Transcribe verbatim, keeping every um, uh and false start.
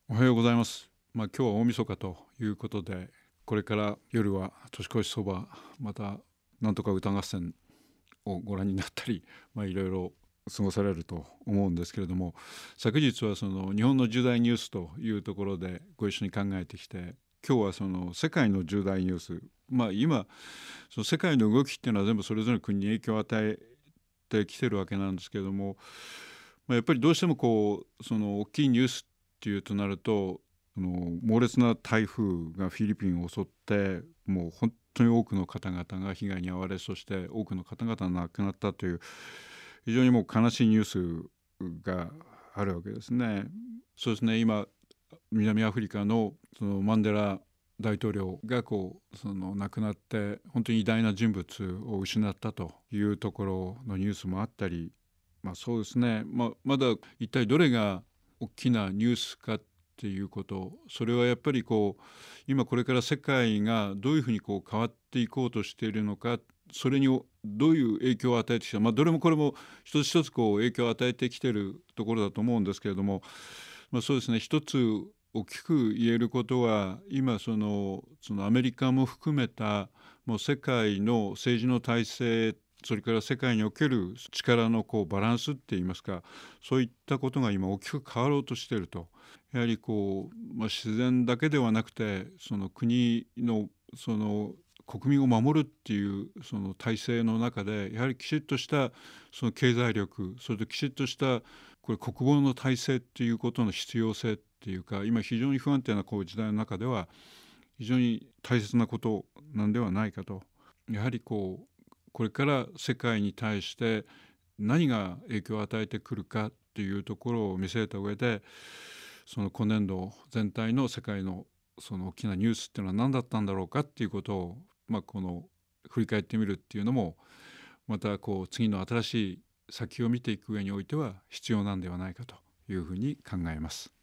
おはようございます。まあ、今日は大晦日ということで、これから夜は年越しそば、またなんとか歌合戦をご覧になったり、まあ、いろいろ過ごされると思うんですけれども、昨日はその日本の重大ニュースというところでご一緒に考えてきて、今日はその世界の重大ニュース、まあ、今その世界の動きっていうのは全部それぞれの国に影響を与えてきてるわけなんですけれども、まあ、やっぱりどうしてもこうその大きいニュースっていうとなると、その猛烈な台風がフィリピンを襲って、もう本当に多くの方々が被害に遭われ、そして多くの方々が亡くなったという非常にもう悲しいニュースがあるわけですね。そうですね、今南アフリカのそのマンデラ大統領がこうその亡くなって本当に偉大な人物を失ったというところのニュースもあったり、まあそうですね、まあ、まだ一体どれが大きなニュースかっていうこと、それはやっぱりこう今これから世界がどういうふうにこう変わっていこうとしているのか、それにどういう影響を与えてきた、まあ、どれもこれも一つ一つこう影響を与えてきているところだと思うんですけれども、まあ、そうですね、一つ大きく言えることは、今そのそのアメリカも含めたもう世界の政治の体制、それから世界における力のこうバランスっていいますか、そういったことが今大きく変わろうとしていると。やはりこう、まあ、自然だけではなくて、その国のその国民を守るっていうその体制の中で、やはりきちっとしたその経済力、それときちっとしたこれ国防の体制っていうことの必要性っていうか、今非常に不安定なこう時代の中では非常に大切なことなんではないかと。やはりこうこれから世界に対して何が影響を与えてくるかっていうところを見据えた上で、その今年度全体の世界のその大きなニュースっていうのは何だったんだろうかっていうことを、まあ、この振り返ってみるっていうのも、またこう次の新しい先を見ていく上においては必要なんではないかというふうに考えます。